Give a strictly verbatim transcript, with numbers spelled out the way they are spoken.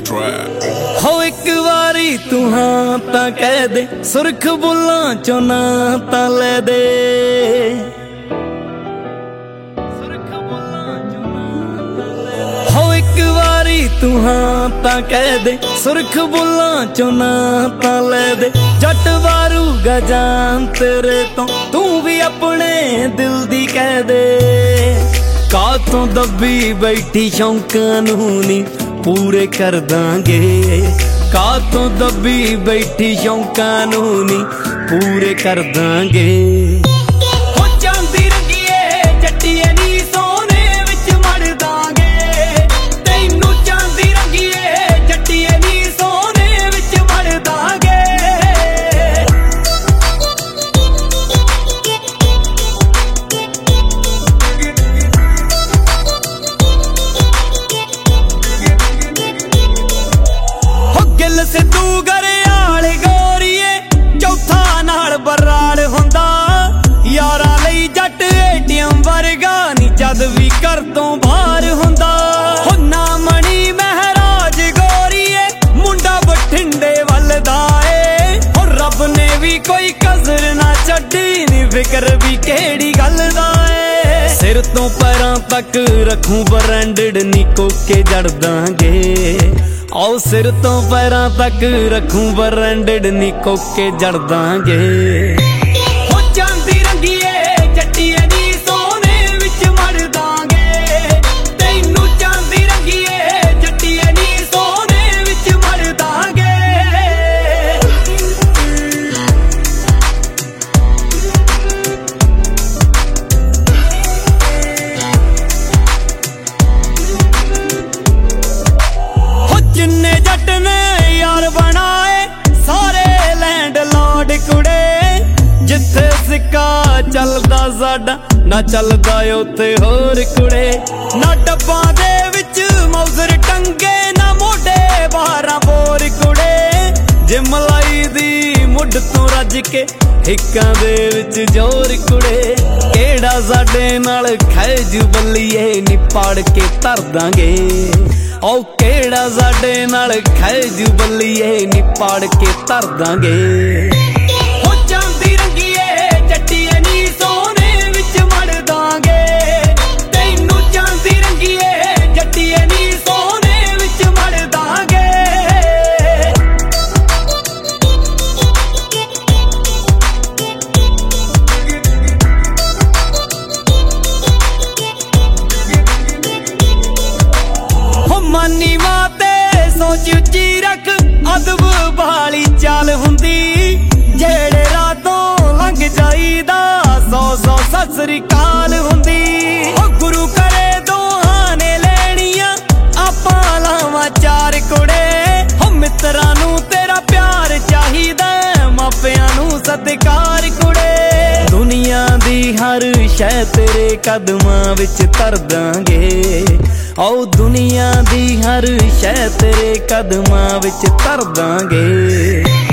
trap. हो एक वारी तू हाँ तां कह दे, सुरख बुल्लां चों ना तां लै दे। हो एक वारी तू हाँ तां कह दे, सुरख बुल्लां चों ना तां लै दे। जट वारूगा जान तेरे तो तू भी अपने दिल दी कह दे। कातों दबी बैठी शौकां नूं नी पूरे कर दांगे, कातों दबी बैठी शौकां नूं नी पूरे कर दांगे। हो चांदी रंगीए जट्टीए नी सोने विच मड़ दांगे, तैनू चांदी रंगीए जट्टीए नी सोने विच मड़ दांगे। सिद्धू घरियाल गोरीए चौथा नाल बराड़ हुंदा, यारा लई जट एटीएम वर्गा नी जद भी घर तों बाहर हुंदा। हो ना मणी महराज गोरीए मुंडा बठिंडे वलदा ए, हो रब ने भी कोई कसर ना छड्डी नी फिकर भी केड़ी गल दा ए। सिर तो पैरां तक रखूं ब्रांडेड नी कोके जड़ दांगे, आओ सिर तो पैरां तक रखूं ब्रांडेड नी कोके जड़ दांगे। हो चांदी रंगीए जट्टीए नी सोने विच मड़ दांगे, तैनू चांदी रंगीए जट्टीए नी सोने विच मड़ दांगे। जिन्ने जट ने यार बनाए सारे लैंड लॉर्ड कुड़े, जिथे सिक्का चलदा साडा ना चलदा उत्थे होर कुड़े। ना डब्बां दे विच मौजर टंगे ना मोढे बारां बोर कुड़े, जे मलाई दी मुड तों रज के हिक्कां दे विच जोर कुड़े। केड़ा साडे नाल खैजू बल्लीए नी पाड़ के धर दांगे, ओ केड़ा साडे नाल खैजू बल्लीए नी पाड़ के धर दांगे। हो चांदी रंगीए जट्टीए नी सोने विच मड़ दांगे, तैनू चांदी रंगीए जट्टीए नी सोने विच मड़ दांगे। हो मानी माते सोच उच्ची रख अदब वाली चाल हुंदी, जेड़े रातों लंघ जाईदा सौ सौ सत श्री अकाल हुंदी। हो गुरु करे दोहां ने लैणियां आपां लावां चार कुड़े, हो मित्रां नूं तेरा प्यार चाहीदा मापियां नूं सत्कार कुड़े। दुनिया दी हर शै तेरे कदमां विच धर दांगे, आओ दुनिया दी हर शै तेरे कदमां विच धर दांगे।